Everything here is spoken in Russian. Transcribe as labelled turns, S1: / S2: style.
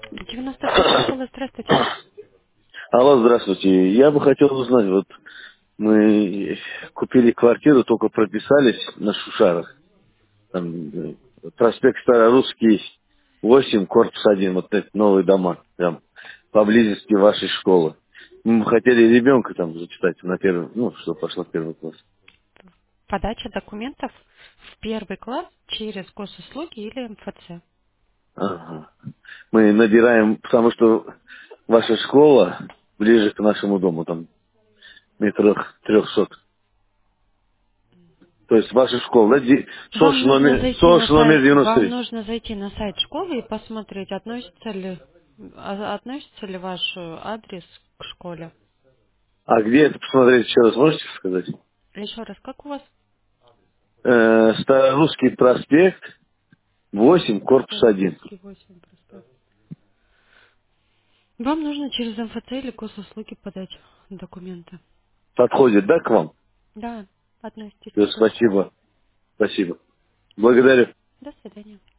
S1: 95 школа, здравствуйте.
S2: Алло, здравствуйте. Я бы хотел узнать, вот мы купили квартиру, только прописались на Шушарах. Там, проспект Старорусский, 8, корпус 1, вот эти новые дома, там, поблизости вашей школы. Мы бы хотели ребенка там записать на первый, ну, что пошла в первый класс.
S1: Подача документов в первый класс через госуслуги или МФЦ.
S2: Ага. Мы набираем, потому что ваша школа ближе к нашему дому, там, метрах 300. То есть ваша школа, да?
S1: Вам нужно зайти на
S2: СОШ номер
S1: сайт, вам
S2: 93.
S1: нужно зайти на сайт школы и посмотреть, относится ли ваш адрес к школе.
S2: А где это посмотреть, еще раз можете сказать?
S1: Еще раз, как у вас?
S2: Старорусский проспект, 8, корпус 1.
S1: Старорусский 8 просто. Вам нужно через МФЦ или госуслуги подать документы.
S2: Подходит, да, к вам?
S1: Да, относитесь
S2: Всё,
S1: к школе.
S2: спасибо, спасибо. Благодарю.
S1: До свидания.